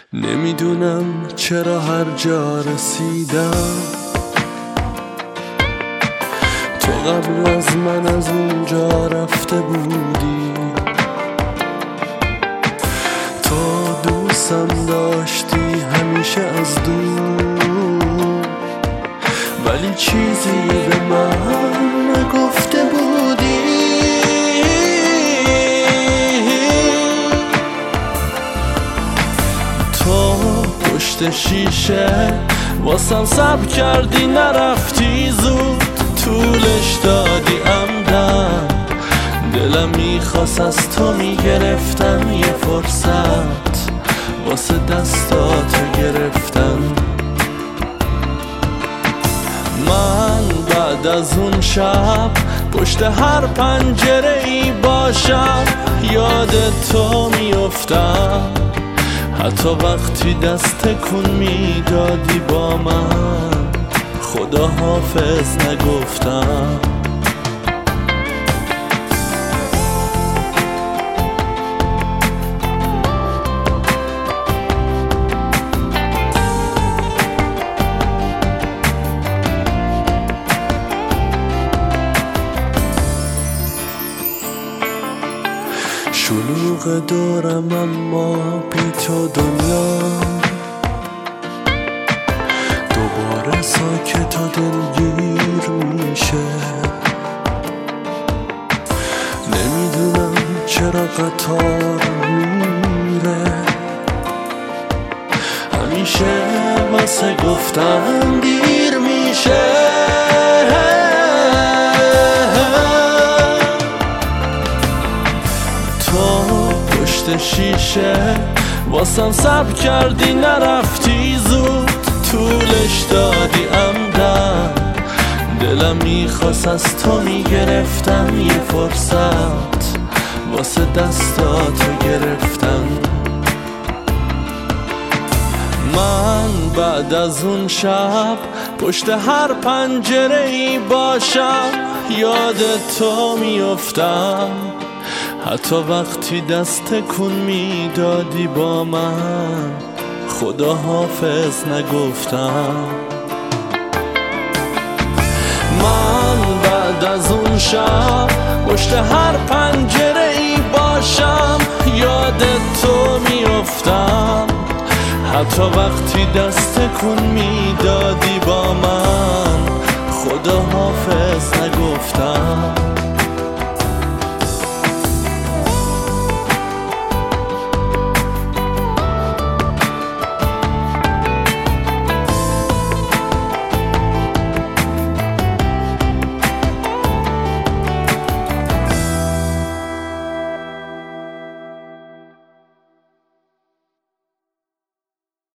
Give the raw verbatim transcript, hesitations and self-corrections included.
نمیدونم چرا هر جا رسیدم تو قبل از من از اونجا رفته بودی. تو دوستم داشتی همیشه از دور، ولی چیزی به من نگفته بودی. تو پشت شیشه واسم صبر کردی، نرفتی زود، طولش دادی عمدن. دلم میخواست از تو میگرفتم یه فرصت واسه دستاتو گرفتن. من بعد از اون شب پشت هر پنجره ای باشم یاد تو میافتم، حتی وقتی دست تکون میدادی با من خدا حافظ نگفتم. شلوغ دورم اما بی تو دنیا دوباره ساکت و دلگیر میشه. نمیدونم چرا قطار میره، همیشه واسه گفتن دیر میشه. شیشه واسم صبر کردی، نرفتی زود، طولش دادی عمدن. دلم میخواست از تو میگرفتم یه فرصت واسه دستاتو گرفتم. من بعد از اون شب پشت هر پنجره ای باشم یاد تو میافتم، حتی وقتی دست تکون میدادی با من خدا حافظ نگفتم. من بعد از اون شب پشت هر پنجره ای باشم یاد تو میافتم، حتی وقتی دست تکون میدادی با من خدا حافظ نگفتم.